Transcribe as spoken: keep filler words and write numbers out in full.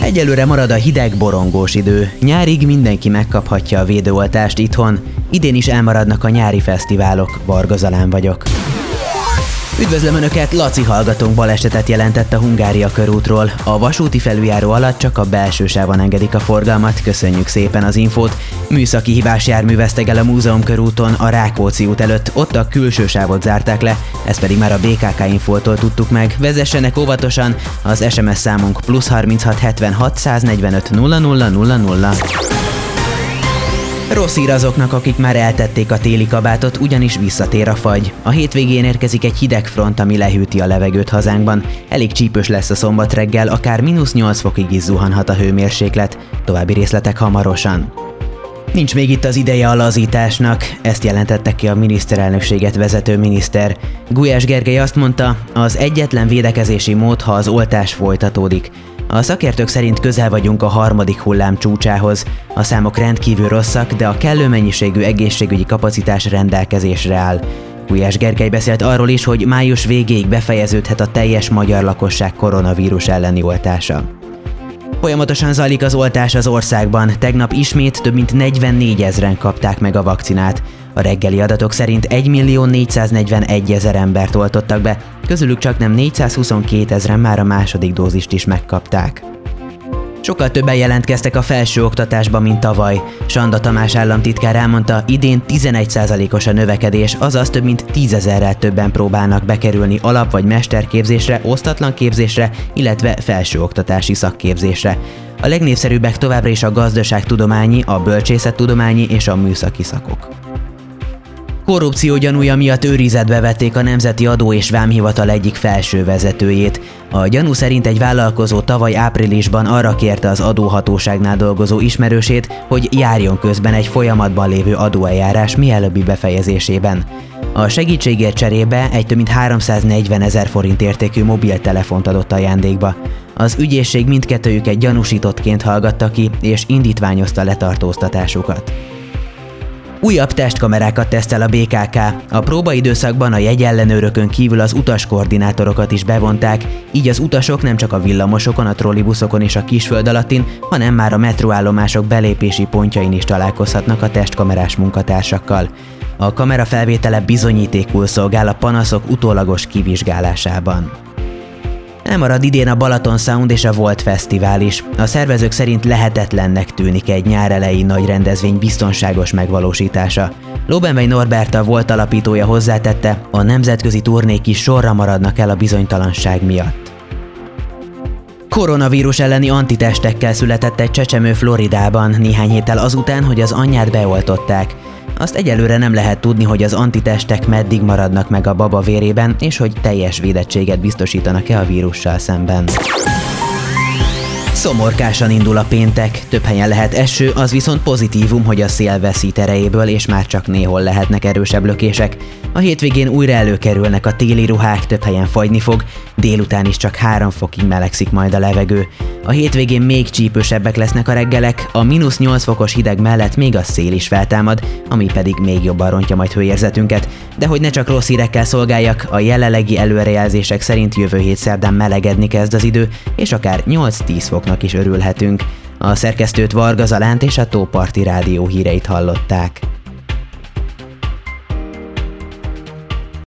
Egyelőre marad a hideg, borongós idő. Nyárig mindenki megkaphatja a védőoltást itthon. Idén is elmaradnak a nyári fesztiválok. Varga Zalán vagyok. Üdvözlöm Önöket, Laci hallgatónk balesetet jelentett a Hungária körútról. A vasúti felüljáró alatt csak a belső sávon engedik a forgalmat, köszönjük szépen az infót. Műszaki hibás jármű veszteg el a Múzeum körúton a Rákóczi út előtt, ott a külső sávot zárták le, ezt pedig már a bé ká ká infótól tudtuk meg. Vezessenek óvatosan, az es em es számunk plusz harminchat hetvenhat száznegyvenöt nulla nulla nulla nulla. Rossz hír azoknak, akik már eltették a téli kabátot, ugyanis visszatér a fagy. A hétvégén érkezik egy hideg front, ami lehűti a levegőt hazánkban. Elég csípős lesz a szombat reggel, akár mínusz nyolc fokig is zuhanhat a hőmérséklet. További részletek hamarosan. Nincs még itt az ideje a lazításnak, ezt jelentette ki a miniszterelnökséget vezető miniszter. Gulyás Gergely azt mondta, az egyetlen védekezési mód, ha az oltás folytatódik. A szakértők szerint közel vagyunk a harmadik hullám csúcsához. A számok rendkívül rosszak, de a kellő mennyiségű egészségügyi kapacitás rendelkezésre áll. Gulyás Gergely beszélt arról is, hogy május végéig befejeződhet a teljes magyar lakosság koronavírus elleni oltása. Folyamatosan zajlik az oltás az országban, tegnap ismét több mint negyvennégyezen kapták meg a vakcinát. A reggeli adatok szerint egymillió négyszáznegyvenegy embert oltottak be, közülük csaknem négyszázhuszonkétezren már a második dózist is megkapták. Sokkal többen jelentkeztek a felsőoktatásban, mint tavaly. Sanda Tamás államtitkár elmondta, idén tizenegy százalékos a növekedés, azaz több mint tízezerrel többen próbálnak bekerülni alap- vagy mesterképzésre, osztatlan képzésre, illetve felsőoktatási szakképzésre. A legnépszerűbbek továbbra is a gazdaságtudományi, a bölcsészettudományi és a műszaki szakok. Korrupció gyanúja miatt őrizetbe vették a Nemzeti Adó- és Vámhivatal egyik felső vezetőjét. A gyanú szerint egy vállalkozó tavaly áprilisban arra kérte az adóhatóságnál dolgozó ismerősét, hogy járjon közben egy folyamatban lévő adóeljárás mielőbbi befejezésében. A segítségért cserébe egy több mint háromszáznegyvenezer forint értékű mobiltelefont adott ajándékba. Az ügyészség mindkettőjüket gyanúsítottként hallgatta ki, és indítványozta letartóztatásukat. Újabb testkamerákat tesztel a bé ká ká. A próbaidőszakban a jegyellenőrökön kívül az utaskoordinátorokat is bevonták, így az utasok nem csak a villamosokon, a trollibuszokon és a kisföld alattin, hanem már a metróállomások belépési pontjain is találkozhatnak a testkamerás munkatársakkal. A kamera felvétele bizonyítékul szolgál a panaszok utólagos kivizsgálásában. Elmarad idén a Balaton Sound és a Volt Fesztivál is. A szervezők szerint lehetetlennek tűnik egy nyár elejé nagy rendezvény biztonságos megvalósítása. Lóbenvei Norbert, a Volt alapítója hozzátette, a nemzetközi turnék is sorra maradnak el a bizonytalanság miatt. Koronavírus elleni antitestekkel született egy csecsemő Floridában néhány héttel azután, hogy az anyját beoltották. Azt egyelőre nem lehet tudni, hogy az antitestek meddig maradnak meg a baba vérében, és hogy teljes védettséget biztosítanak-e a vírussal szemben. Szomorkásan indul a péntek, több helyen lehet eső, az viszont pozitívum, hogy a szél veszít erejéből, és már csak néhol lehetnek erősebb lökések. A hétvégén újra előkerülnek a téli ruhák, több helyen fagyni fog, délután is csak három fokig melegszik majd a levegő. A hétvégén még csípősebbek lesznek a reggelek, a mínusz nyolc fokos hideg mellett még a szél is feltámad, ami pedig még jobban rontja majd hőérzetünket. De hogy ne csak rossz hírekkel szolgáljak, a jelenlegi előrejelzések szerint jövő hét szerdán melegedni kezd az idő, és akár nyolc-tíz foknak is örülhetünk. A szerkesztőt, Varga Zalánt és a Tóparti Rádió híreit hallották.